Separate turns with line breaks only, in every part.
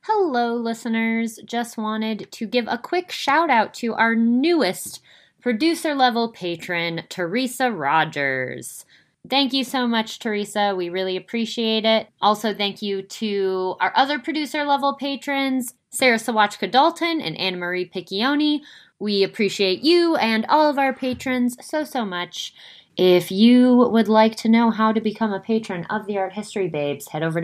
Hello, listeners. Just wanted to give a quick shout out to our newest producer level patron, Teresa Rogers. Thank you so much, Teresa. We really appreciate it. Also, thank you to our other producer level patrons, Sarah Sawachka Dalton and Anna Marie Piccioni. We appreciate you and all of our patrons so much. If you would like to know how to become a patron of the Art History Babes, head over to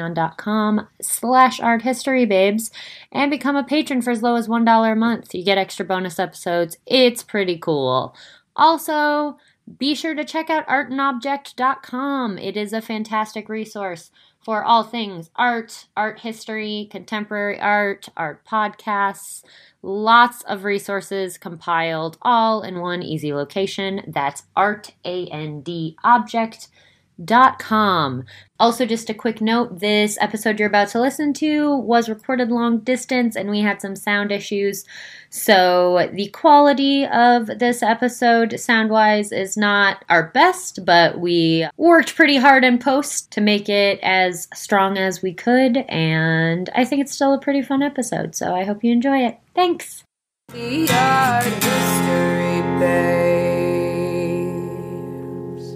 patreon.com/arthistorybabes and become a patron for as low as $1 a month. You get extra bonus episodes. It's pretty cool. Also, be sure to check out artandobject.com. It is a fantastic resource for all things art, art history, contemporary art podcasts, lots of resources compiled all in one easy location. That's artandobject.com. Also, just a quick note, this episode you're about to listen to was recorded long distance and we had some sound issues. So the quality of this episode sound-wise is not our best, but we worked pretty hard in post to make it as strong as we could, and I think it's still a pretty fun episode, so I hope you enjoy it. Thanks! The Art History Babes.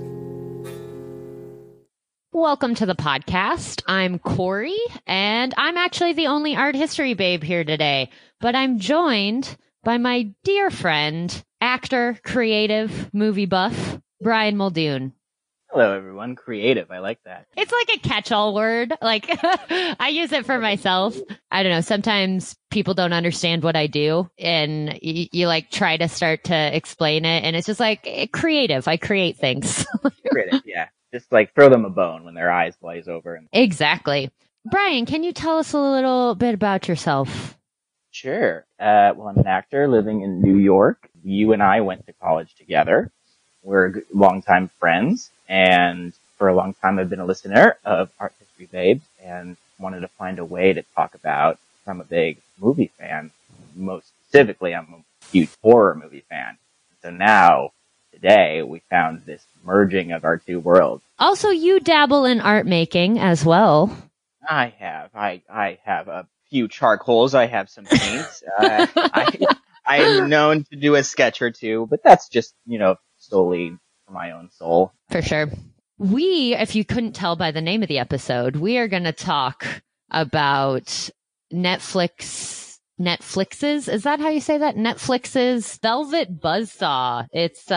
Welcome to the podcast. I'm Corey, and I'm actually the only art history babe here today, but I'm joined by my dear friend, actor, creative, movie buff, Brian Muldoon.
Hello, everyone. Creative. I like that.
It's like a catch-all word. Like, I use it for myself. I don't know. Sometimes people don't understand what I do, and you like try to start to explain it, and it's just like creative. I create things.
Creative, yeah. Just like throw them a bone when their eyes glaze over.
Exactly. Brian, can you tell us a little bit about yourself?
Sure. Well, I'm an actor living in New York. You and I went to college together. We're longtime friends, and for a long time I've been a listener of Art History Babes and wanted to find a way to talk about, I'm a big movie fan. Most specifically, I'm a huge horror movie fan. So now, today, we found this merging of our two worlds.
Also, you dabble in art making as well.
I have. I have a few charcoals. I have some paints. I am known to do a sketch or two, but that's just, solely for my own soul.
For sure. We, if you couldn't tell by the name of the episode, we are going to talk about Netflix's, is that how you say that? Netflix's Velvet Buzzsaw.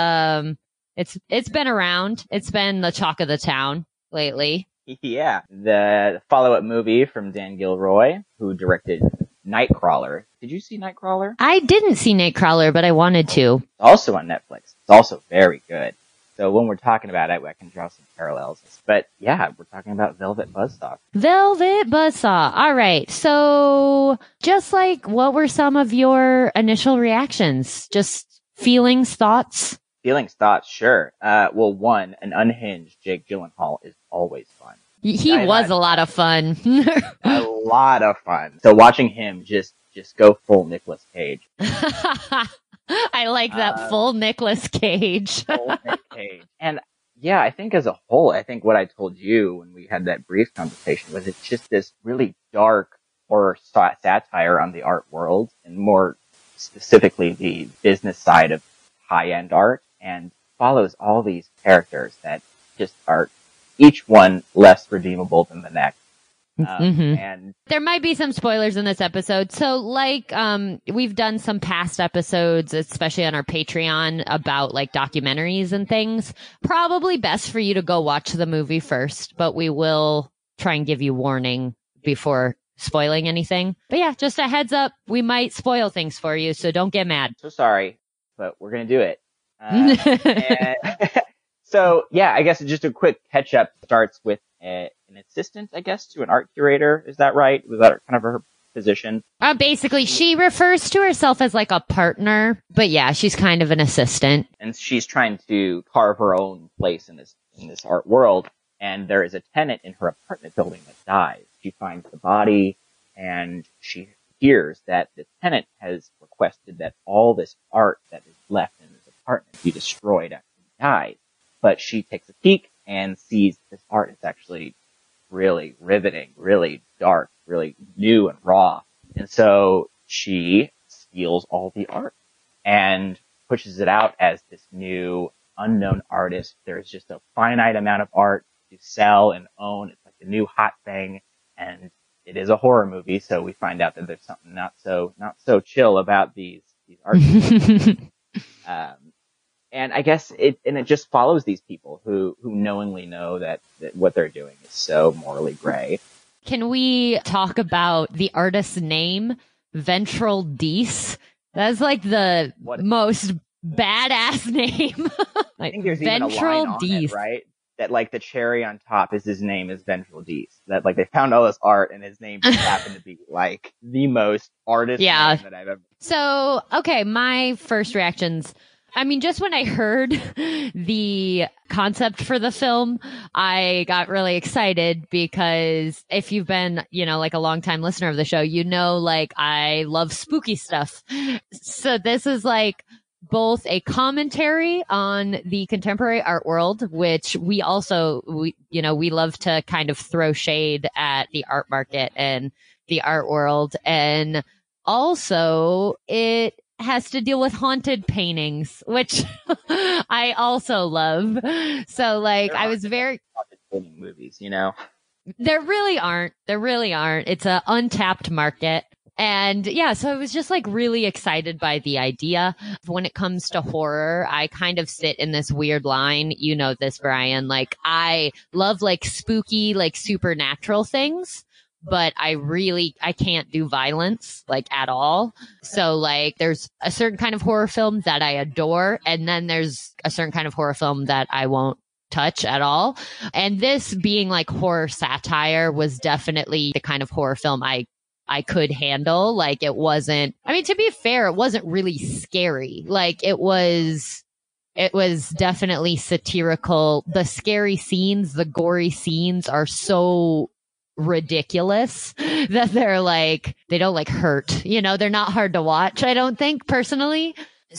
It's been around. It's been the talk of the town lately.
Yeah. The follow-up movie from Dan Gilroy, who directed Nightcrawler. Did you see Nightcrawler?
I didn't see Nightcrawler, but I wanted to.
It's also on Netflix. It's also very good. So when we're talking about it, I can draw some parallels. But yeah, we're talking about Velvet Buzzsaw.
Velvet Buzzsaw. All right. So just like, what were some of your initial reactions? Just feelings, thoughts?
Feelings, thoughts, sure. Well, one, an unhinged Jake Gyllenhaal is always fun.
He was a lot of fun.
A lot of fun. So watching him just go full Nicolas Cage.
I like that full Nicolas Cage.
Full Nick Cage. And yeah, I think as a whole, I think what I told you when we had that brief conversation was it's just this really dark horror satire on the art world, and more specifically the business side of high-end art, and follows all these characters that just are each one less redeemable than the next. And there might be some spoilers in this episode. So we've done some past episodes, especially on our Patreon, about like documentaries and things. Probably best for you to go watch the movie first, but we will try and give you warning before spoiling anything. But yeah, just a heads up, we might spoil things for you, so don't get mad. So sorry, but we're going to do it. So yeah, I guess just a quick catch up starts with an assistant, I guess, to an art curator. Is that right? Was that kind of her position?
Basically, she refers to herself as like a partner, but yeah, she's kind of an assistant.
And she's trying to carve her own place in this art world. And there is a tenant in her apartment building that dies. She finds the body, and she hears that the tenant has requested that all this art that is left in his apartment be destroyed after he dies. But she takes a peek and sees this art is actually really riveting, really dark, really new and raw. And so she steals all the art and pushes it out as this new unknown artist. There's just a finite amount of art to sell and own. It's like the new hot thing. And it is a horror movie. So we find out that there's something not so chill about these art pieces. And I guess it just follows these people who knowingly know that what they're doing is so morally gray.
Can we talk about the artist's name, Ventral Dees? That's like the most badass name.
I think there's even a line on it, right? That like the cherry on top is his name is Ventral Dees. That like they found all this art and his name just happened to be like the most artist name that I've ever.
So, okay, my first reactions. I mean, just when I heard the concept for the film, I got really excited because if you've been, like a long time listener of the show, like I love spooky stuff. So this is like both a commentary on the contemporary art world, which we love to kind of throw shade at the art market and the art world. And also it has to deal with haunted paintings, which I also love. So like I was very
haunted painting movies,
There really aren't. It's an untapped market. And yeah, so I was just like really excited by the idea. When it comes to horror, I kind of sit in this weird line. You know this, Brian. Like I love like spooky, like supernatural things. But I can't do violence, like, at all. So, like, there's a certain kind of horror film that I adore, and then there's a certain kind of horror film that I won't touch at all. And this being, like, horror satire was definitely the kind of horror film I could handle. Like, it wasn't, I mean, to be fair, it wasn't really scary. Like, it was definitely satirical. The scary scenes, the gory scenes are so ridiculous that they don't like hurt, they're not hard to watch, I don't think, personally.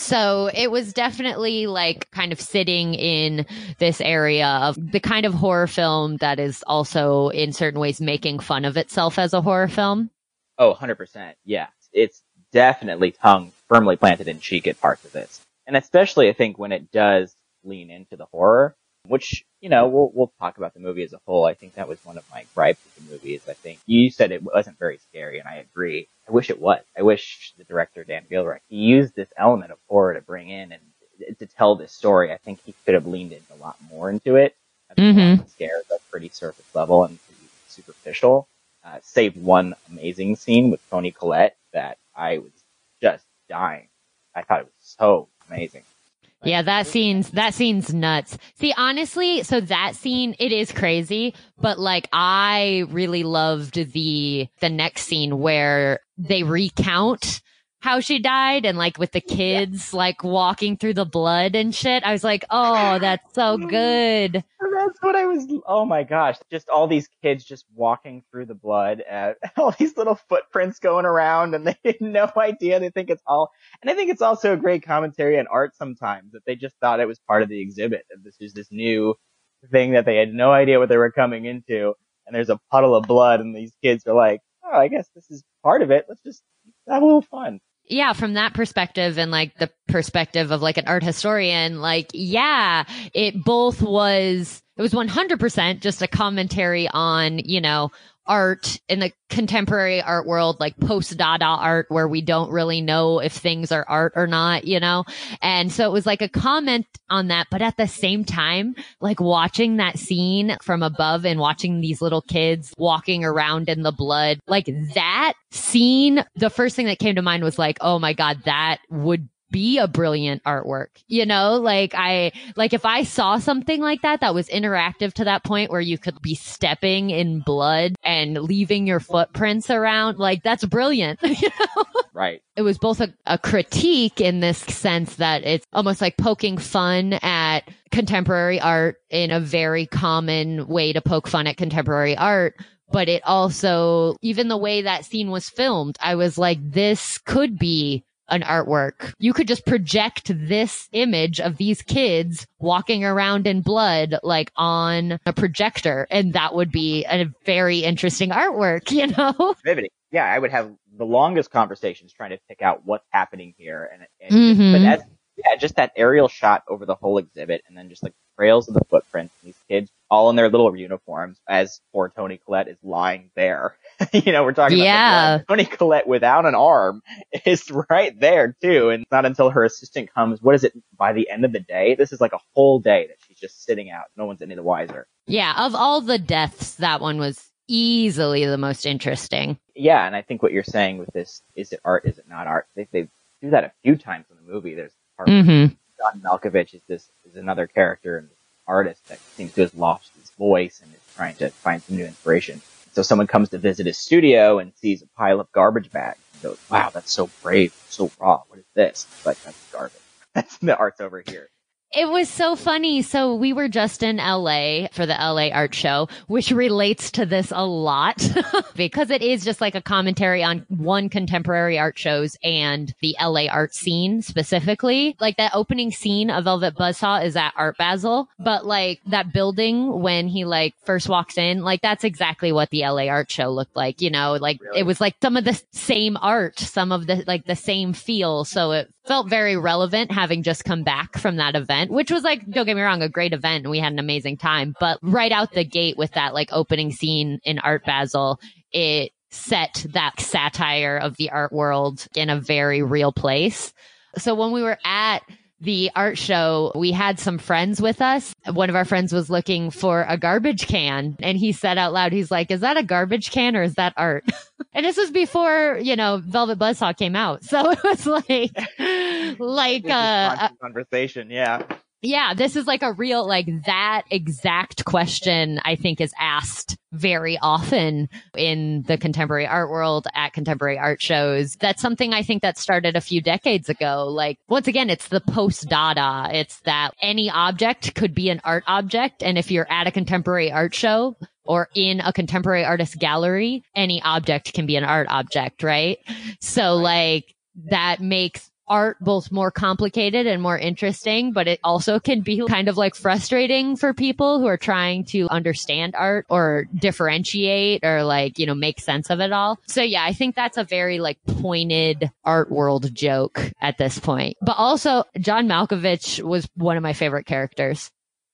So it was definitely like kind of sitting in this area of the kind of horror film that is also in certain ways making fun of itself as a horror film.
Oh, 100%. Yeah. It's definitely tongue firmly planted in cheek at parts of this. And especially I think when it does lean into the horror, which, we'll talk about the movie as a whole. I think that was one of my gripes with the movie is I think you said it wasn't very scary, and I agree. I wish it was. I wish the director, Dan Gilroy, he used this element of horror to bring in and to tell this story. I think he could have leaned in a lot more into it. I think the scares are pretty surface level and pretty superficial. Save one amazing scene with Toni Collette that I was just dying. I thought it was so amazing.
Yeah, that scene's nuts. See, honestly, so that scene, it is crazy, but like I really loved the next scene where they recount how she died and like with the kids like walking through the blood and shit. I was like, oh, that's so good.
That's what oh my gosh. Just all these kids just walking through the blood, all these little footprints going around and they had no idea. They think it's all, and I think it's also a great commentary on art sometimes that they just thought it was part of the exhibit. That this is this new thing that they had no idea what they were coming into. And there's a puddle of blood and these kids are like, oh, I guess this is part of it. Let's just have a little fun.
Yeah, from that perspective and like the perspective of like an art historian, like, yeah, it was 100% just a commentary on, art in the contemporary art world, like post-Dada art where we don't really know if things are art or not, And so it was like a comment on that. But at the same time, like watching that scene from above and watching these little kids walking around in the blood, like that scene, the first thing that came to mind was like, oh my God, that would be a brilliant artwork, like if I saw something like that was interactive to that point where you could be stepping in blood and leaving your footprints around, like that's brilliant.
Right.
It was both a critique in this sense that it's almost like poking fun at contemporary art in a very common way to poke fun at contemporary art. But it also, even the way that scene was filmed, I was like, this could be an artwork. You could just project this image of these kids walking around in blood, like on a projector. And that would be a very interesting artwork, you know?
Riveting. Yeah, I would have the longest conversations trying to pick out what's happening here. But just that aerial shot over the whole exhibit, and then just like trails of the footprints, and these kids all in their little uniforms as poor Toni Collette is lying there. We're talking about Toni Collette without an arm is right there too. And it's not until her assistant comes, what is it, by the end of the day? This is like a whole day that she's just sitting out. No one's any the wiser.
Yeah, of all the deaths, that one was easily the most interesting.
Yeah, and I think what you're saying with this, is it art, is it not art? They do that a few times in the movie. There's part where John Malkovich is another character and artist that seems to have lost his voice and is trying to find some new inspiration. So someone comes to visit his studio and sees a pile of garbage bags and goes, wow, that's so brave, so raw. What is this? It's like, that's garbage. That's the art's over here.
It was so funny. So we were just in LA for the LA Art Show, which relates to this a lot because it is just like a commentary on one contemporary art shows and the LA art scene specifically. Like that opening scene of Velvet Buzzsaw is at Art Basel, but like that building when he like first walks in, like that's exactly what the LA Art Show looked like, like really? It was like some of the same art, some of the like the same feel. So it felt very relevant having just come back from that event, which was like, don't get me wrong, a great event and we had an amazing time. But right out the gate with that like opening scene in Art Basel, it set that satire of the art world in a very real place. So when we were at the art show, we had some friends with us. One of our friends was looking for a garbage can and he said out loud, he's like, is that a garbage can or is that art? And this was before, Velvet Buzzsaw came out. So it was like
conversation. Yeah.
Yeah, this is like a real, like that exact question I think is asked very often in the contemporary art world at contemporary art shows. That's something I think that started a few decades ago. Like, once again, it's the post-Dada. It's that any object could be an art object. And if you're at a contemporary art show or in a contemporary artist gallery, any object can be an art object, right? So like that makes art both more complicated and more interesting, but it also can be kind of like frustrating for people who are trying to understand art or differentiate or like, make sense of it all. So yeah, I think that's a very like pointed art world joke at this point. But also John Malkovich was one of my favorite characters.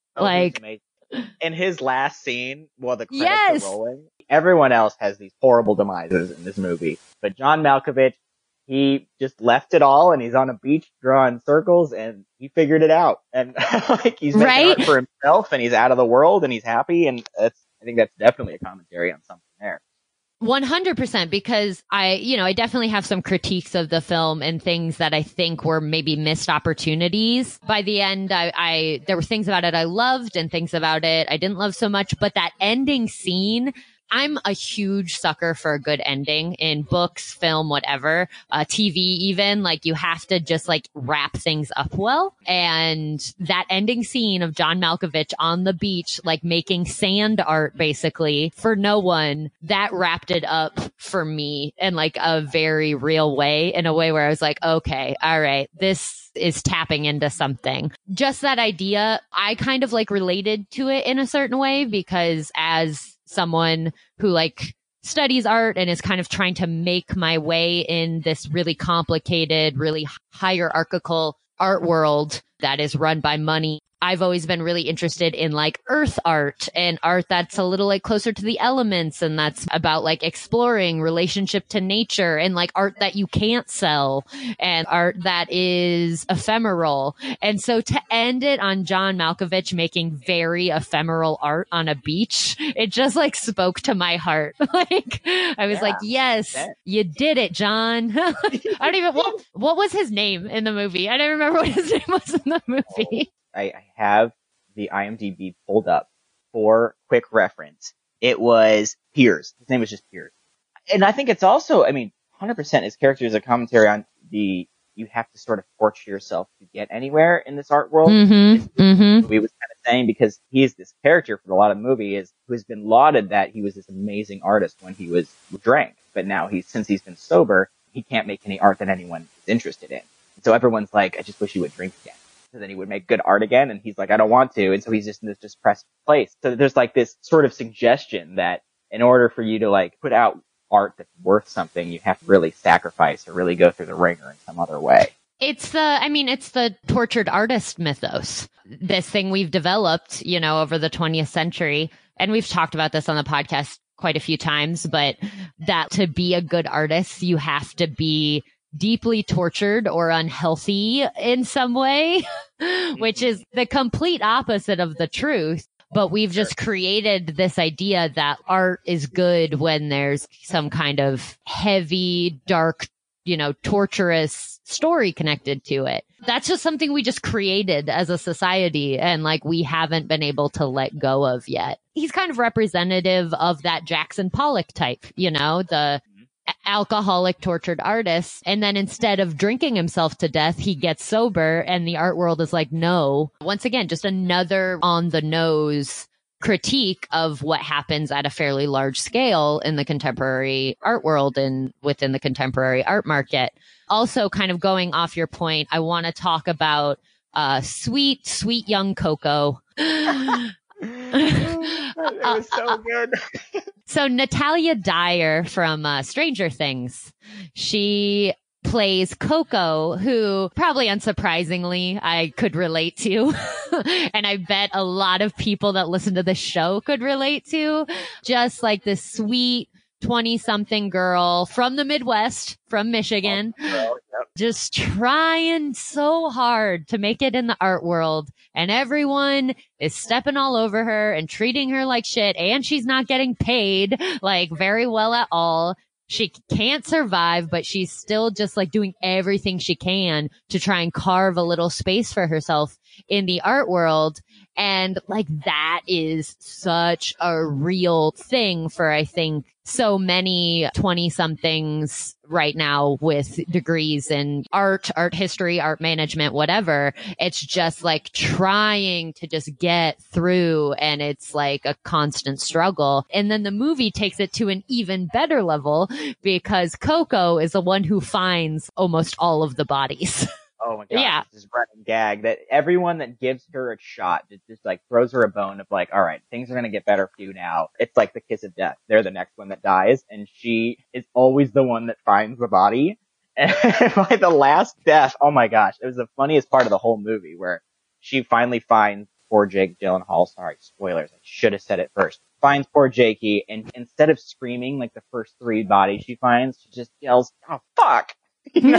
In his last scene, while the credits are rolling, everyone else has these horrible demises in this movie, but John Malkovich, he just left it all and he's on a beach drawing circles and he figured it out. And like he's making art for himself and he's out of the world and he's happy. And I think that's definitely a commentary on something there.
100%, because I definitely have some critiques of the film and things that I think were maybe missed opportunities. By the end, there were things about it I loved and things about it I didn't love so much, but that ending scene, I'm a huge sucker for a good ending in books, film, whatever, TV even. Like you have to just like wrap things up well. And that ending scene of John Malkovich on the beach, like making sand art basically for no one, that wrapped it up for me in like a very real way, in a way where I was like, okay, all right, this is tapping into something. Just that idea, I kind of like related to it in a certain way because as someone who like studies art and is kind of trying to make my way in this really complicated, really hierarchical art world that is run by money. I've always been really interested in like earth art and art that's a little like closer to the elements and that's about like exploring relationship to nature and like art that you can't sell and art that is ephemeral. And so to end it on John Malkovich making very ephemeral art on a beach, it just like spoke to my heart. Like I was like, yes, you did it, John. I don't even, what was his name in the movie? I don't remember what his name was in the movie.
I have the IMDb pulled up for quick reference. It was Piers. His name was just Piers. And I think it's also, 100% his character is a commentary on you have to sort of torture yourself to get anywhere in this art world. Mm-hmm. We was kind of saying because he is this character for a lot of the movie who has been lauded that he was this amazing artist when he was drank. But now since he's been sober, he can't make any art that anyone is interested in. So everyone's like, I just wish he would drink again. So then he would make good art again, and he's like, I don't want to. And so he's just in this depressed place. So there's like this sort of suggestion that in order for you to like put out art that's worth something, you have to really sacrifice or really go through the ringer in some other way.
It's the tortured artist mythos. This thing we've developed, over the 20th century. And we've talked about this on the podcast quite a few times, but that to be a good artist, you have to be deeply tortured or unhealthy in some way, which is the complete opposite of the truth. But we've just created this idea that art is good when there's some kind of heavy, dark, torturous story connected to it. That's just something we just created as a society and like we haven't been able to let go of yet. He's kind of representative of that Jackson Pollock type, the alcoholic tortured artist. And then instead of drinking himself to death, he gets sober and the art world is like, no. Once again, just another on the nose critique of what happens at a fairly large scale in the contemporary art world and within the contemporary art market. Also, kind of going off your point, I want to talk about sweet, sweet young Coco.
It was so good.
So Natalia Dyer from Stranger Things, she plays Coco, who probably unsurprisingly I could relate to. And I bet a lot of people that listen to the show could relate to. Just like this sweet 20-something girl from the Midwest, from Michigan, just trying so hard to make it in the art world. And everyone is stepping all over her and treating her like shit. And she's not getting paid like very well at all. She can't survive, but she's still just like doing everything she can to try and carve a little space for herself in the art world. And like that is such a real thing for, I think, so many 20-somethings right now with degrees in art history, art management, whatever. It's just like trying to just get through, and it's like a constant struggle. And then the movie takes it to an even better level because Coco is the one who finds almost all of the bodies.
Oh my god,
yeah.
This is running gag that everyone that gives her a shot just like throws her a bone of like, all right, things are going to get better for you now. It's like the kiss of death. They're the next one that dies, and she is always the one that finds the body. And by the last death, oh my gosh, it was the funniest part of the whole movie where she finally finds poor Jake Gyllenhaal. Sorry, spoilers. I should have said it first. Finds poor Jakey, and instead of screaming like the first 3 bodies she finds, she just yells, "Oh fuck!" Can't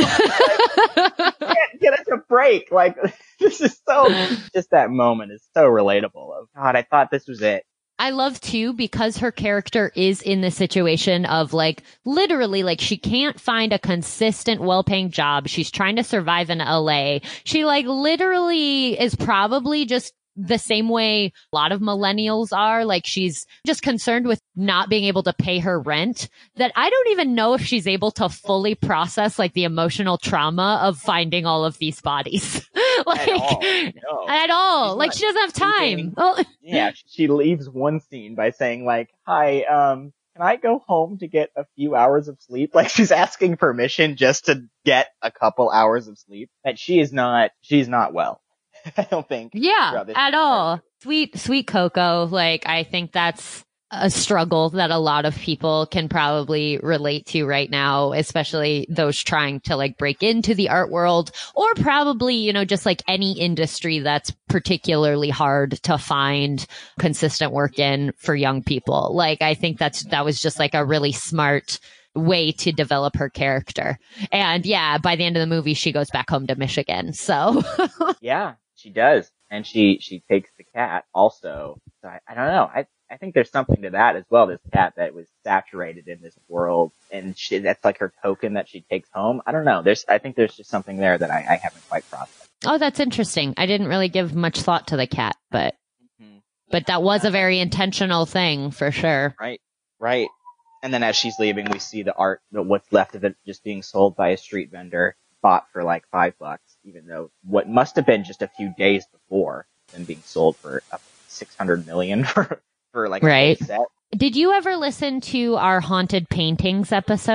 get us a break. Like, this is just that moment is so relatable of, God, I thought this was it.
I love too, because her character is in the situation of like, literally, like she can't find a consistent, well-paying job. She's trying to survive in LA. She like literally is probably just the same way a lot of millennials are. Like she's just concerned with not being able to pay her rent, that I don't even know if she's able to fully process like the emotional trauma of finding all of these bodies. Like at all. Like she doesn't have time.
Yeah. She leaves one scene by saying like, hi, can I go home to get a few hours of sleep? Like she's asking permission just to get a couple hours of sleep. That she's not well. I don't think.
Yeah, at all. Sweet, sweet Coco. Like, I think that's a struggle that a lot of people can probably relate to right now, especially those trying to like break into the art world, or probably, just like any industry that's particularly hard to find consistent work in for young people. Like, I think that was just like a really smart way to develop her character. And yeah, by the end of the movie, she goes back home to Michigan. So
yeah. She does. And she takes the cat also. So I don't know. I think there's something to that as well. This cat that was saturated in this world, and that's like her token that she takes home. I don't know. I think there's just something there that I haven't quite processed.
Oh, that's interesting. I didn't really give much thought to the cat, but that was a very intentional thing for sure.
Right. And then as she's leaving, we see the art, what's left of it just being sold by a street vendor, bought for like $5, even though what must have been just a few days before and being sold for $600 million for like a
right.
whole set.
Did you ever listen to our haunted paintings episode?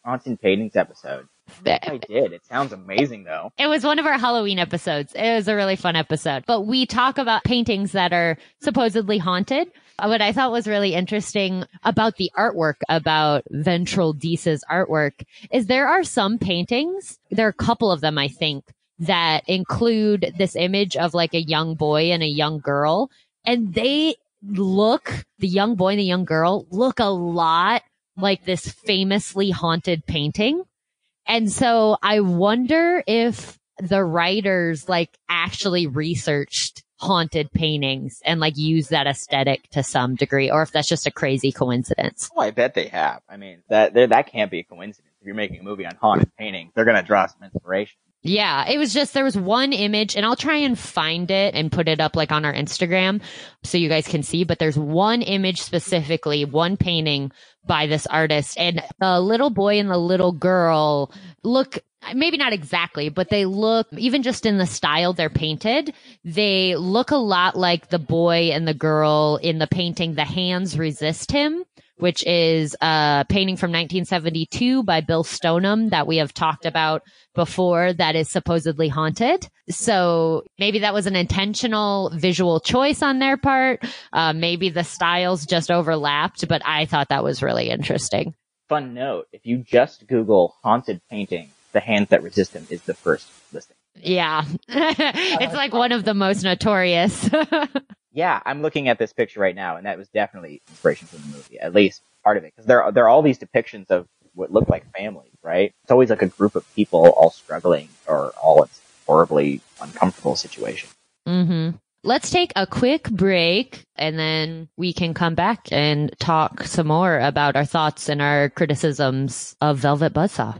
Haunted Paintings episode. I did. It sounds amazing, though.
It was one of our Halloween episodes. It was a really fun episode. But we talk about paintings that are supposedly haunted. What I thought was really interesting about the artwork, about Ventral Deese's artwork, is there are some paintings, there are a couple of them, I think, that include this image of like a young boy and a young girl. And they look, the young boy and the young girl look a lot like this famously haunted painting. And so I wonder if the writers like actually researched haunted paintings and like used that aesthetic to some degree, or if that's just a crazy coincidence.
Oh, I bet they have. I mean, that can't be a coincidence. If you're making a movie on haunted paintings, they're going to draw some inspiration.
Yeah, it was just, there was one image, and I'll try and find it and put it up like on our Instagram so you guys can see, but there's one image specifically, one painting by this artist, and the little boy and the little girl look, maybe not exactly, but they look, even just in the style they're painted, they look a lot like the boy and the girl in the painting The Hands Resist Him, which is a painting from 1972 by Bill Stoneham that we have talked about before that is supposedly haunted. So maybe that was an intentional visual choice on their part. Maybe the styles just overlapped, but I thought that was really interesting.
Fun note, if you just Google haunted painting, The Hands That Resist Him is the first listing.
Yeah. It's like one of the most notorious.
Yeah, I'm looking at this picture right now, and that was definitely inspiration for the movie, at least part of it. Because there are all these depictions of what look like families, right? It's always like a group of people all struggling or all in horribly uncomfortable situation.
Mm-hmm. Let's take a quick break, and then we can come back and talk some more about our thoughts and our criticisms of Velvet Buzzsaw.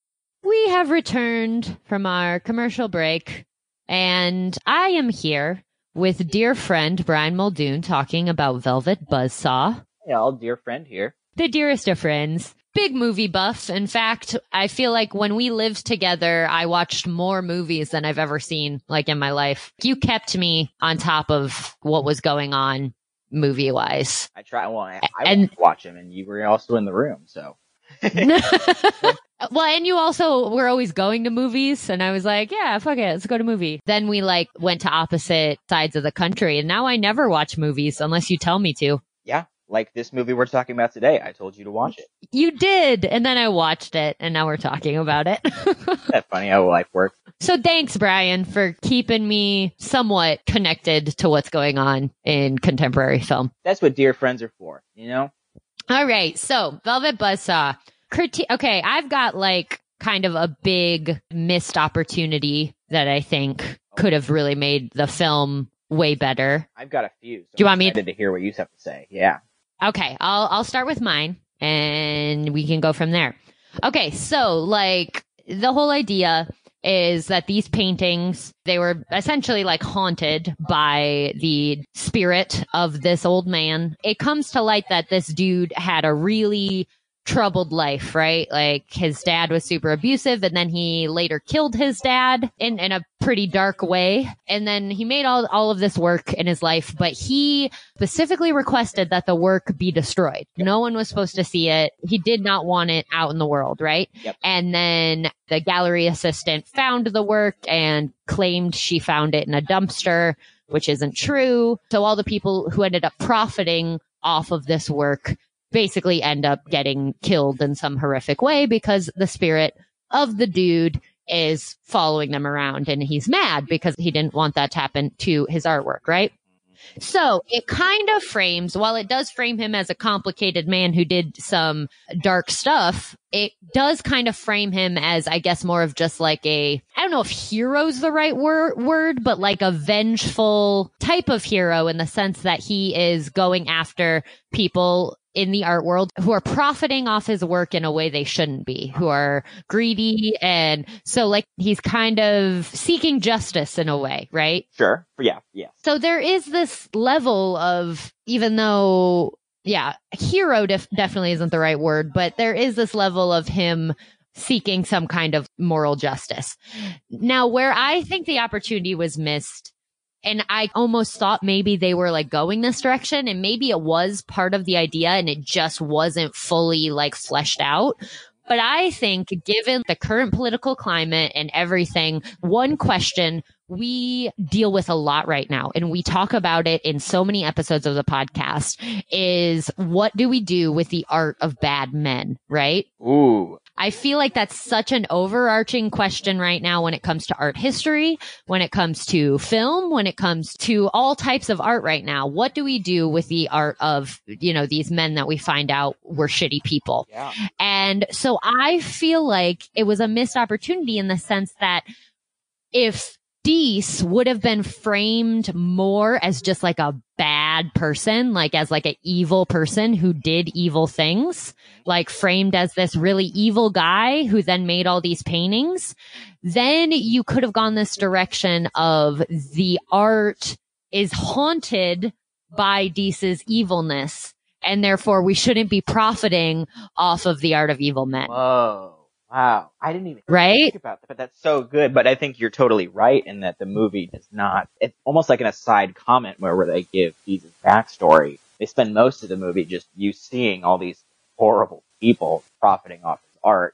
We have returned from our commercial break, and I am here with dear friend Brian Muldoon talking about Velvet Buzzsaw.
Hey, all dear friend here.
The dearest of friends. Big movie buff. In fact, I feel like when we lived together, I watched more movies than I've ever seen, like in my life. You kept me on top of what was going on movie-wise.
I try. Well, I wanted to watch him, and you were also in the room, so.
Well, and you also were always going to movies, and I was like, yeah, fuck it, let's go to movie. Then we like went to opposite sides of the country, and now I never watch movies unless you tell me to.
Yeah, like this movie we're talking about today. I told you to watch it.
You did, and then I watched it, and now we're talking about it.
Isn't that funny how life works?
So thanks, Brian, for keeping me somewhat connected to what's going on in contemporary film.
That's what dear friends are for, you know?
All right, so Velvet Buzzsaw. Okay, I've got like kind of a big missed opportunity that I think could have really made the film way better.
I've got a few. So
do you want me
to hear what you have to say? Yeah.
Okay, I'll start with mine, and we can go from there. Okay, so like the whole idea is that these paintings, they were essentially like haunted by the spirit of this old man. It comes to light that this dude had a really troubled life, right? Like his dad was super abusive, and then he later killed his dad in a pretty dark way. And then he made all of this work in his life, but he specifically requested that the work be destroyed. Yep. No one was supposed to see it. He did not want it out in the world, right?
Yep.
And then the gallery assistant found the work and claimed she found it in a dumpster, which isn't true. So all the people who ended up profiting off of this work basically end up getting killed in some horrific way because the spirit of the dude is following them around, and he's mad because he didn't want that to happen to his artwork, right? So it kind of frames, while it does frame him as a complicated man who did some dark stuff, it does kind of frame him as, I guess, more of just like I don't know if hero's the right word, but like a vengeful type of hero in the sense that he is going after people in the art world who are profiting off his work in a way they shouldn't be, who are greedy. And so like he's kind of seeking justice in a way, right?
Sure. Yeah. Yeah.
So there is this level of, even though, yeah, hero definitely isn't the right word, but there is this level of him seeking some kind of moral justice. Now, where I think the opportunity was missed, and I almost thought maybe they were like going this direction, and maybe it was part of the idea and it just wasn't fully like fleshed out, But I think given the current political climate and everything, one question we deal with a lot right now, and we talk about it in so many episodes of the podcast, is what do we do with the art of bad men, right?
Ooh.
I feel like that's such an overarching question right now when it comes to art history, when it comes to film, when it comes to all types of art right now. What do we do with the art of, these men that we find out were shitty people?
Yeah.
And so I feel like it was a missed opportunity in the sense that if Deese would have been framed more as just like a bad person, like as like an evil person who did evil things, like framed as this really evil guy who then made all these paintings, then you could have gone this direction of the art is haunted by Deese's evilness, and therefore we shouldn't be profiting off of the art of evil men.
Whoa. Wow. I didn't even
Right?
think about that, but that's so good. But I think you're totally right in that the movie does not, it's almost like an aside comment where they give Jesus' backstory. They spend most of the movie just you seeing all these horrible people profiting off his art.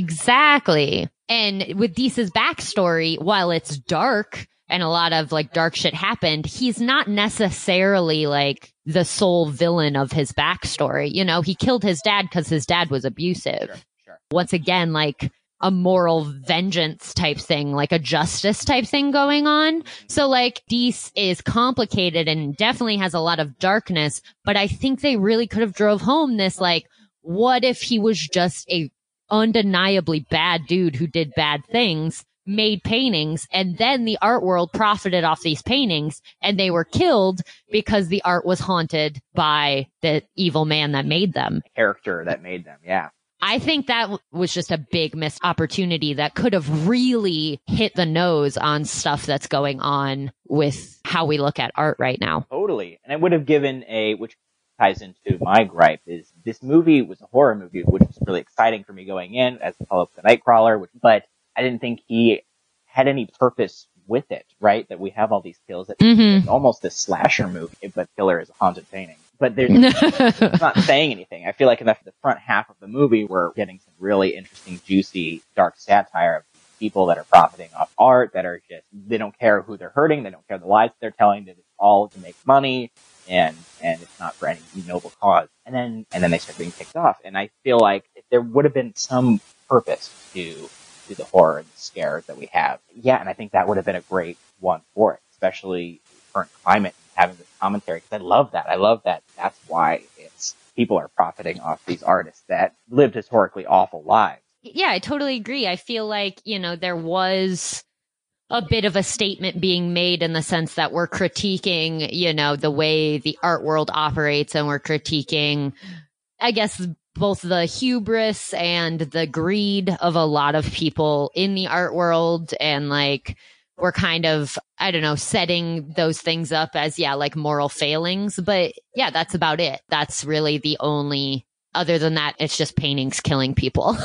Exactly. And with Deese's backstory, while it's dark and a lot of like dark shit happened, he's not necessarily like the sole villain of his backstory. He killed his dad because his dad was abusive.
Sure.
Once again, like a moral vengeance type thing, like a justice type thing going on. So like Deese is complicated and definitely has a lot of darkness, but I think they really could have drove home this, like, what if he was just a undeniably bad dude who did bad things, made paintings, and then the art world profited off these paintings and they were killed because the art was haunted by the evil man that made them.
Character that made them. Yeah.
I think that was just a big missed opportunity that could have really hit the nose on stuff that's going on with how we look at art right now.
Totally. And it would have given which ties into my gripe, is this movie was a horror movie, which was really exciting for me going in as Philip the Nightcrawler, but I didn't think he had any purpose with it, right? That we have all these kills. It's almost this slasher movie, but killer is a haunted painting. But it's not saying anything. I feel like in the front half of the movie, we're getting some really interesting, juicy, dark satire of people that are profiting off art, that are just, they don't care who they're hurting, they don't care the lies they're telling, that it's all to make money, and it's not for any noble cause. And then they start being kicked off. And I feel like if there would have been some purpose to the horror and the scares that we have. Yeah, and I think that would have been a great one for it, especially current climate, having this commentary, because I love that. I love that that's why people are profiting off these artists that lived historically awful lives.
Yeah, I totally agree. I feel like, there was a bit of a statement being made in the sense that we're critiquing, the way the art world operates, and we're critiquing, I guess, both the hubris and the greed of a lot of people in the art world, and like, we're kind of, I don't know, setting those things up as, like moral failings. But yeah, that's about it. That's really the only, other than that, it's just paintings killing people.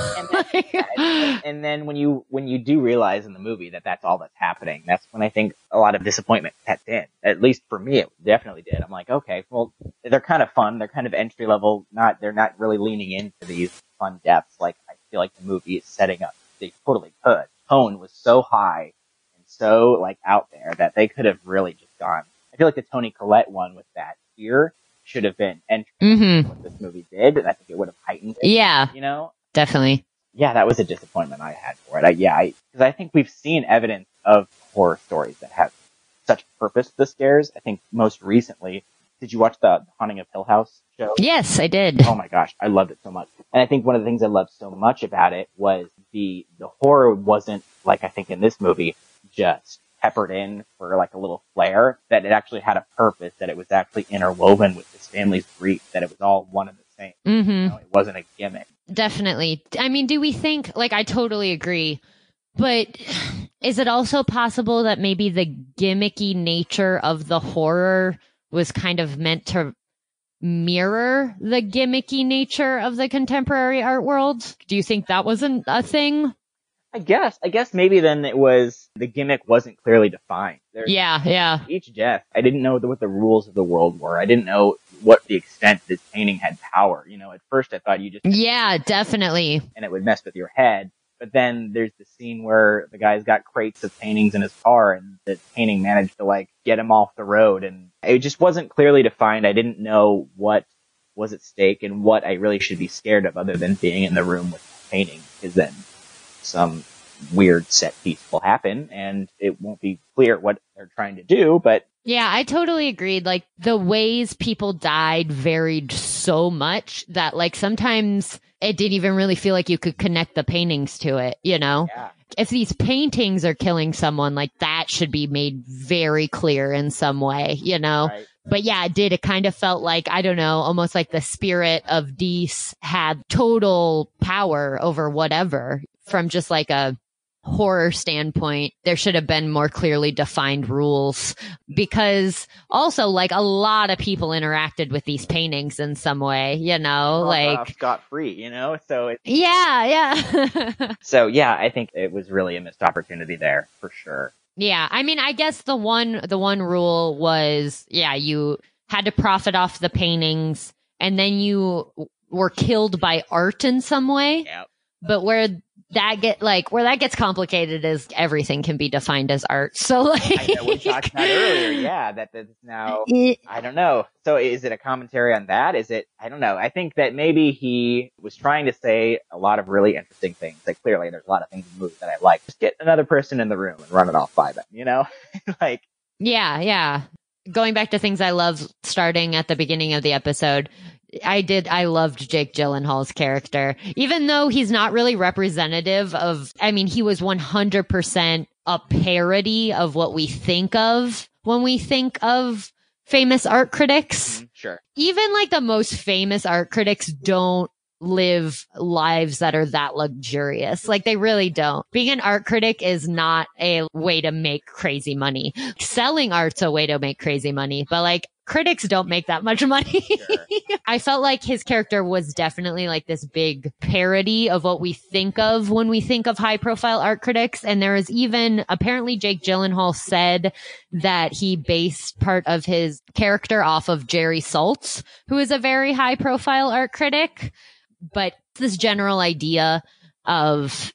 And then when you do realize in the movie that that's all that's happening, that's when I think a lot of disappointment sets in. At least for me, it definitely did. I'm like, okay, well, they're kind of fun. They're kind of entry level. They're not really leaning into these fun depths. Like, I feel like the movie is setting up. They totally could. Tone was so high, so like out there, that they could have really just gone. I feel like the Toni Collette one with that fear should have been entering what this movie did, and I think it would have heightened it.
Yeah, definitely.
Yeah, that was a disappointment I had for it. Because I think we've seen evidence of horror stories that have such purpose to the scares. I think most recently, did you watch the Haunting of Hill House show?
Yes, I did.
Oh my gosh, I loved it so much. And I think one of the things I loved so much about it was the horror wasn't, like I think in this movie, just peppered in for like a little flair, that it actually had a purpose, that it was actually interwoven with this family's grief, that it was all one and the same. It wasn't a gimmick.
Definitely. I mean, do we think, like, I totally agree, but is it also possible that maybe the gimmicky nature of the horror was kind of meant to mirror the gimmicky nature of the contemporary art world? Do you think that wasn't a thing?
I guess maybe then the gimmick wasn't clearly defined.
Yeah.
Each death, I didn't know what the rules of the world were. I didn't know what the extent this painting had power. You know, at first I thought you just
Yeah, definitely.
and it would mess with your head. But then there's the scene where the guy's got crates of paintings in his car and the painting managed to like get him off the road, and it just wasn't clearly defined. I didn't know what was at stake and what I really should be scared of other than being in the room with the painting, because then some weird set piece will happen and it won't be clear what they're trying to do. But
yeah, I totally agreed. Like the ways people died varied so much that like sometimes it didn't even really feel like you could connect the paintings to it, you know?
yeah,
If these paintings are killing someone, like that should be made very clear in some way, you know?
right.
But yeah, it did. It kind of felt like, I don't know, almost like the spirit of Dees had total power over whatever. From just like a horror standpoint, there should have been more clearly defined rules, because also like a lot of people interacted with these paintings in some way, you know, like
scot free, you know? So
yeah.
so yeah, I think it was really a missed opportunity there for sure.
Yeah, I mean, I guess the one rule was, yeah, you had to profit off the paintings, and then you were killed by art in some way.
Yeah.
But where that gets complicated is everything can be defined as art. So like
I know we talked about earlier, yeah, that's now, I don't know. So is it a commentary on that? Is it, I don't know. I think that maybe he was trying to say a lot of really interesting things. Like clearly there's a lot of things in the movie that I like. Just get another person in the room and run it off by them, you know? Like,
yeah. Going back to things I love starting at the beginning of the episode, I loved Jake Gyllenhaal's character, even though he's not really representative of, I mean, he was 100% a parody of what we think of when we think of famous art critics.
sure.
Even like the most famous art critics don't live lives that are that luxurious. Like they really don't. Being an art critic is not a way to make crazy money. Selling art's a way to make crazy money, but like critics don't make that much money.
Sure.
I felt like his character was definitely like this big parody of what we think of when we think of high profile art critics. And there is even, apparently Jake Gyllenhaal said that he based part of his character off of Jerry Saltz, who is a very high profile art critic. But this general idea of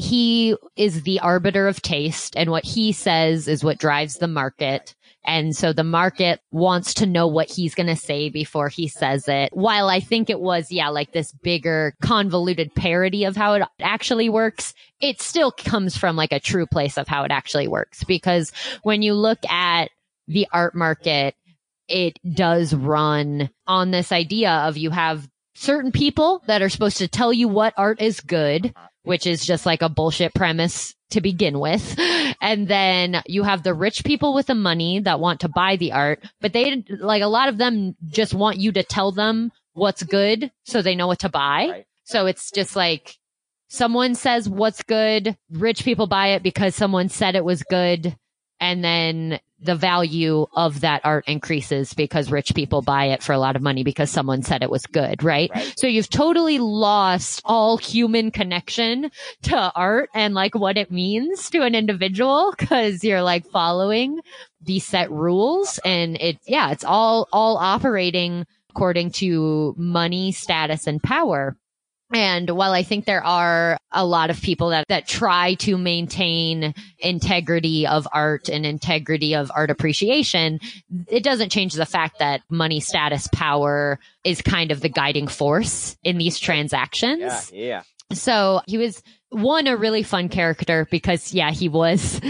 he is the arbiter of taste, and what he says is what drives the market. And so the market wants to know what he's going to say before he says it. While I think it was, yeah, like this bigger convoluted parody of how it actually works, it still comes from like a true place of how it actually works. Because when you look at the art market, it does run on this idea of you have certain people that are supposed to tell you what art is good, which is just like a bullshit premise to begin with. And then you have the rich people with the money that want to buy the art, but they, like, a lot of them just want you to tell them what's good so they know what to buy.
Right.
So it's just like someone says what's good, rich people buy it because someone said it was good, and then the value of that art increases because rich people buy it for a lot of money because someone said it was good, right? So you've totally lost all human connection to art and like what it means to an individual, because you're like following these set rules, and it's all operating according to money, status, and power. And while I think there are a lot of people that try to maintain integrity of art and integrity of art appreciation, it doesn't change the fact that money, status, power is kind of the guiding force in these transactions.
Yeah.
So he was a really fun character because he was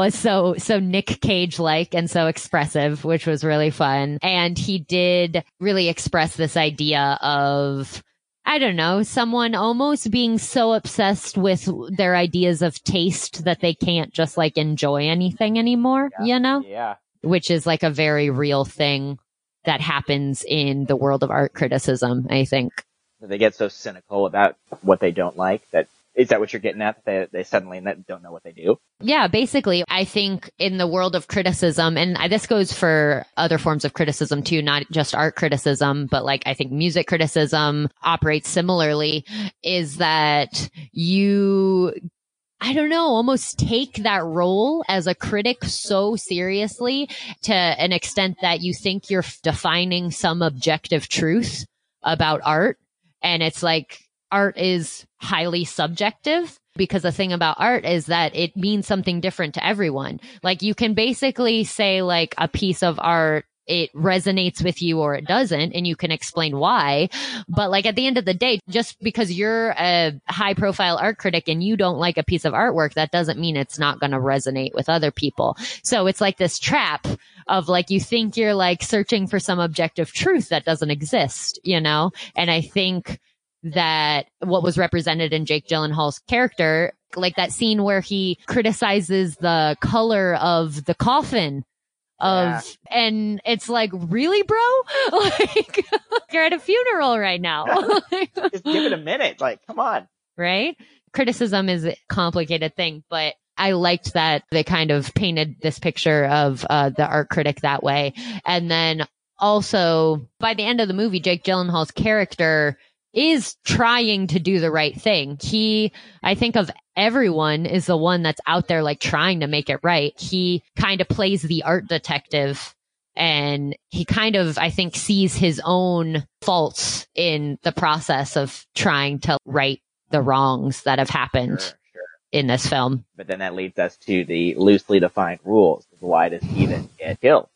so Nick Cage like and so expressive, which was really fun. And he did really express this idea of, I don't know, someone almost being so obsessed with their ideas of taste that they can't just like enjoy anything anymore, you know?
Yeah.
Which is like a very real thing that happens in the world of art criticism, I think.
They get so cynical about what they don't like. Is that what you're getting at? They suddenly don't know what they do?
Yeah, basically, I think in the world of criticism, and this goes for other forms of criticism too, not just art criticism, but like I think music criticism operates similarly, is that you I don't know, almost take that role as a critic so seriously to an extent that you think you're defining some objective truth about art. And it's like art is highly subjective, because the thing about art is that it means something different to everyone. Like you can basically say like a piece of art, it resonates with you or it doesn't, and you can explain why. But like at the end of the day, just because you're a high profile art critic and you don't like a piece of artwork, that doesn't mean it's not going to resonate with other people. So it's like this trap of like, you think you're like searching for some objective truth that doesn't exist, you know? And I think that what was represented in Jake Gyllenhaal's character, like that scene where he criticizes the color of the coffin and it's like, really, bro? Like you're at a funeral right now.
Just give it a minute. Like, come on.
Right? Criticism is a complicated thing, but I liked that they kind of painted this picture of the art critic that way. And then also by the end of the movie, Jake Gyllenhaal's character is trying to do the right thing. He, I think of everyone, is the one that's out there like trying to make it right. He kind of plays the art detective, and he kind of, I think, sees his own faults in the process of trying to right the wrongs that have happened in this film.
But then that leads us to the loosely defined rules. Why does he then get killed?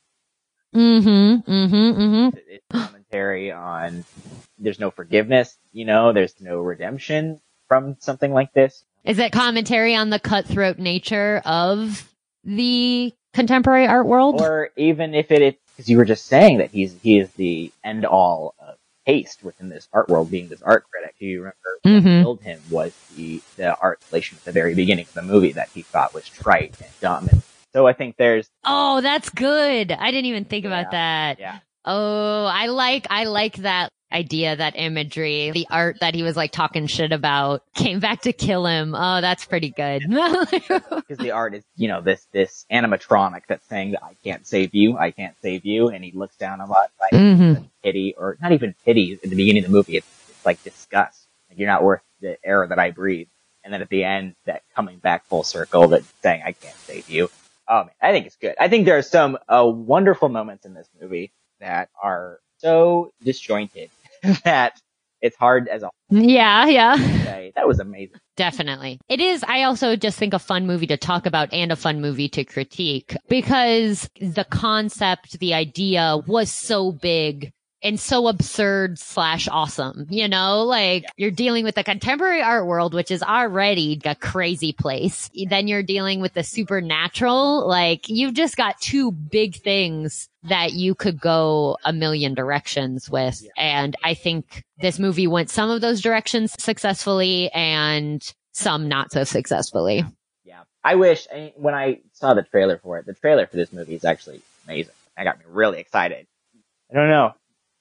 It's commentary on there's no forgiveness, you know, there's no redemption from something like this.
Is it commentary on the cutthroat nature of the contemporary art world?
Or even if it is, because you were just saying that he is the end all of taste within this art world, being this art critic. Do you remember what killed him was the art installation at the very beginning of the movie that he thought was trite and dumb. And so I think there's...
Oh, that's good. I didn't even think about that.
Yeah.
Oh, I like that idea, that imagery. The art that he was like talking shit about came back to kill him. Oh, that's pretty good.
Because the art is, you know, this animatronic that's saying that I can't save you, and he looks down a lot like pity, or not even pity. At the beginning of the movie, it's like disgust. Like, you're not worth the air that I breathe. And then at the end, that coming back full circle, that saying I can't save you. Oh man, I think it's good. I think there are some wonderful moments in this movie that are so disjointed that it's hard as a whole.
Yeah.
Say, that was amazing.
Definitely. It is. I also just think a fun movie to talk about and a fun movie to critique, because the concept, the idea was so big and so absurd / awesome, you know, like you're dealing with the contemporary art world, which is already a crazy place. Then you're dealing with the supernatural. Like, you've just got two big things that you could go a million directions with. And I think this movie went some of those directions successfully and some not so successfully.
Yeah. I wish, when I saw the trailer for this movie is actually amazing. That got me really excited. I don't know.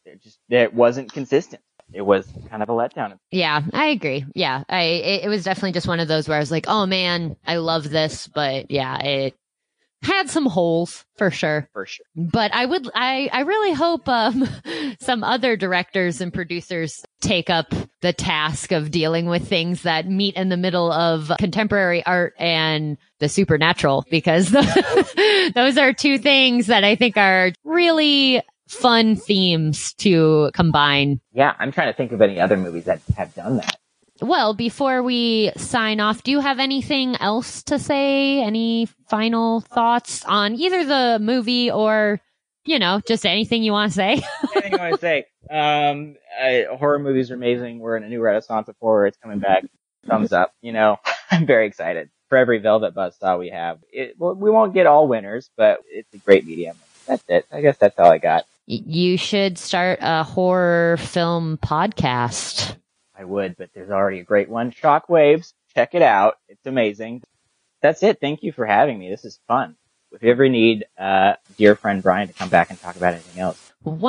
It wasn't consistent. It was kind of a letdown.
Yeah, I agree. Yeah, it was definitely just one of those where I was like, oh man, I love this, but yeah, it had some holes for sure. But I really hope some other directors and producers take up the task of dealing with things that meet in the middle of contemporary art and the supernatural, because those are two things that I think are really fun themes to combine.
Yeah, I'm trying to think of any other movies that have done that.
Well, before we sign off, do you have anything else to say? Any final thoughts on either the movie or, you know, just anything you want to say?
Anything I want to say? Horror movies are amazing. We're in a new renaissance of horror. It's coming back. Thumbs up. You know, I'm very excited. For every Velvet Buzzsaw we have, we won't get all winners, but it's a great medium. That's it. I guess that's all I got.
You should start a horror film podcast.
I would, but there's already a great one. Shockwaves. Check it out. It's amazing. That's it. Thank you for having me. This is fun. If you ever need dear friend Brian to come back and talk about anything else.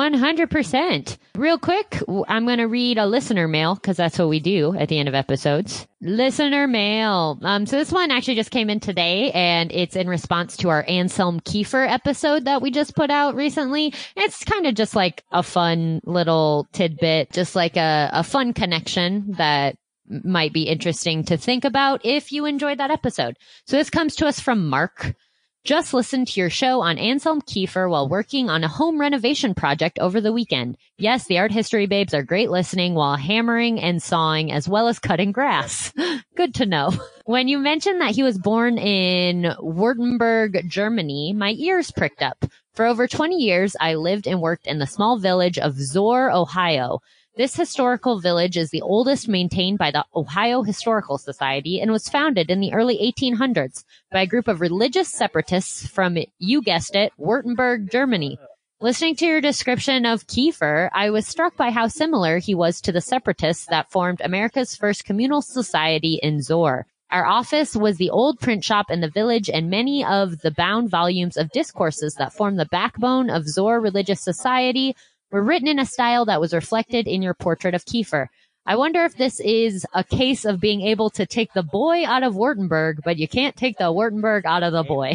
100%. Real quick, I'm going to read a listener mail, because that's what we do at the end of episodes. Listener mail. So this one actually just came in today, and it's in response to our Anselm Kiefer episode that we just put out recently. It's kind of just like a fun little tidbit, just like a fun connection that might be interesting to think about if you enjoyed that episode. So this comes to us from Mark. Just listened to your show on Anselm Kiefer while working on a home renovation project over the weekend. Yes, the art history babes are great listening while hammering and sawing as well as cutting grass. Good to know. When you mentioned that he was born in Württemberg, Germany, my ears pricked up. For over 20 years, I lived and worked in the small village of Zoar, Ohio. This historical village is the oldest maintained by the Ohio Historical Society and was founded in the early 1800s by a group of religious separatists from, you guessed it, Württemberg, Germany. Listening to your description of Kiefer, I was struck by how similar he was to the separatists that formed America's first communal society in Zoar. Our office was the old print shop in the village, and many of the bound volumes of discourses that form the backbone of Zoar Religious Society were written in a style that was reflected in your portrait of Kiefer. I wonder if this is a case of being able to take the boy out of Württemberg, but you can't take the Württemberg out of the boy.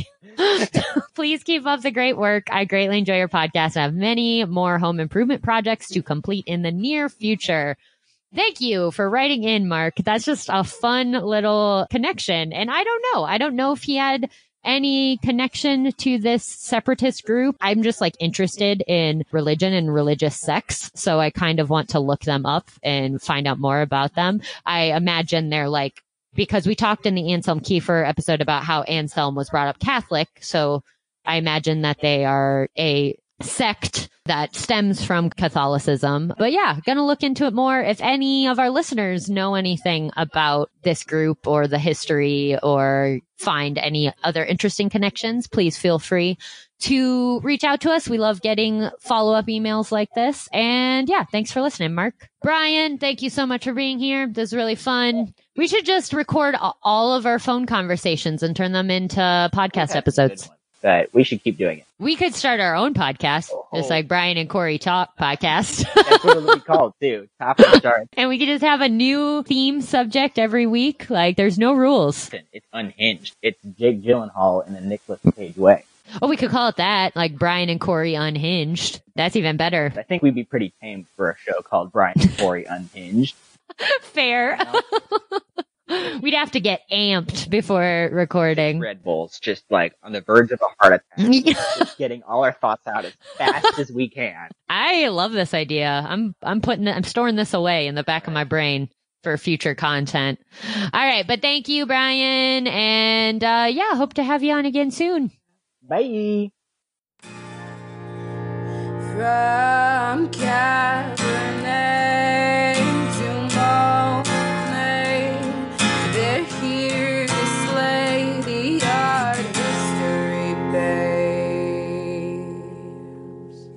Please keep up the great work. I greatly enjoy your podcast and have many more home improvement projects to complete in the near future. Thank you for writing in, Mark. That's just a fun little connection. And I don't know if he had any connection to this separatist group. I'm just interested in religion and religious sects. So I kind of want to look them up and find out more about them. I imagine they're because we talked in the Anselm Kiefer episode about how Anselm was brought up Catholic. So I imagine that they are a sect that stems from Catholicism. But yeah, gonna look into it more. If any of our listeners know anything about this group or the history or find any other interesting connections, please feel free to reach out to us. We love getting follow-up emails like this. And yeah, thanks for listening, Mark. Brian, thank you so much for being here. This is really fun. We should just record all of our phone conversations and turn them into podcast episodes.
But we should keep doing it.
We could start our own podcast, just like Brian and Corey Talk podcast.
That's what it'll be called, too. Top and start.
And we could just have a new theme subject every week. There's no rules.
It's unhinged. It's Jake Gyllenhaal in a Nicolas Cage way.
Oh, we could call it that, Brian and Corey Unhinged. That's even better.
I think we'd be pretty tame for a show called Brian and Corey Unhinged.
Fair. We'd have to get amped before recording.
Red Bulls, just on the verge of a heart attack. Just getting all our thoughts out as fast as we can.
I love this idea. I'm storing this away in the back of my brain for future content. All right, but thank you, Brian, and hope to have you on again soon.
Bye.
From Cabernet to Monet, they're here to slay the art history babes.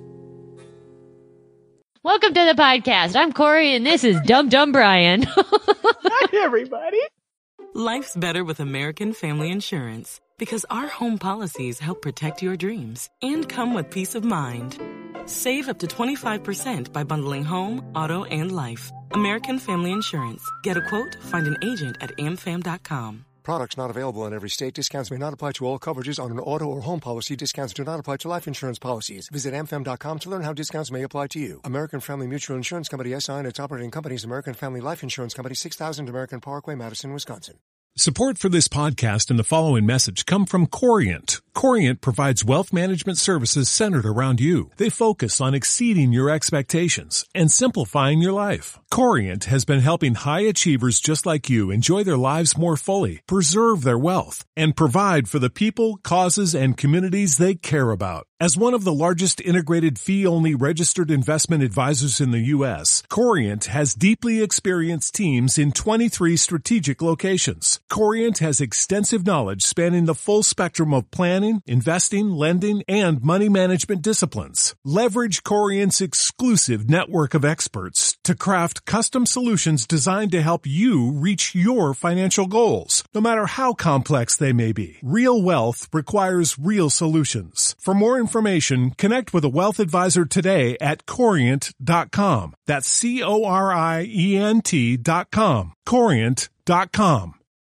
Welcome to the podcast. I'm Corey, and this is Dumb Dumb Brian.
Hi, everybody.
Life's better with American Family Insurance because our home policies help protect your dreams and come with peace of mind. Save up to 25% by bundling home, auto, and life. American Family Insurance. Get a quote, find an agent at amfam.com.
Products not available in every state. Discounts may not apply to all coverages on an auto or home policy. Discounts do not apply to life insurance policies. Visit amfam.com to learn how discounts may apply to you. American Family Mutual Insurance Company, SI, and its operating companies, American Family Life Insurance Company, 6000 American Parkway, Madison, Wisconsin.
Support for this podcast and the following message come from Corient. Corient provides wealth management services centered around you. They focus on exceeding your expectations and simplifying your life. Corient has been helping high achievers just like you enjoy their lives more fully, preserve their wealth, and provide for the people, causes, and communities they care about. As one of the largest integrated fee-only registered investment advisors in the U.S., Corient has deeply experienced teams in 23 strategic locations. Corient has extensive knowledge spanning the full spectrum of planning, investing, lending, and money management disciplines. Leverage Corient's exclusive network of experts to craft custom solutions designed to help you reach your financial goals, no matter how complex they may be. Real wealth requires real solutions. For more information, connect with a wealth advisor today at Corient.com. That's Corient.com. Corient.com.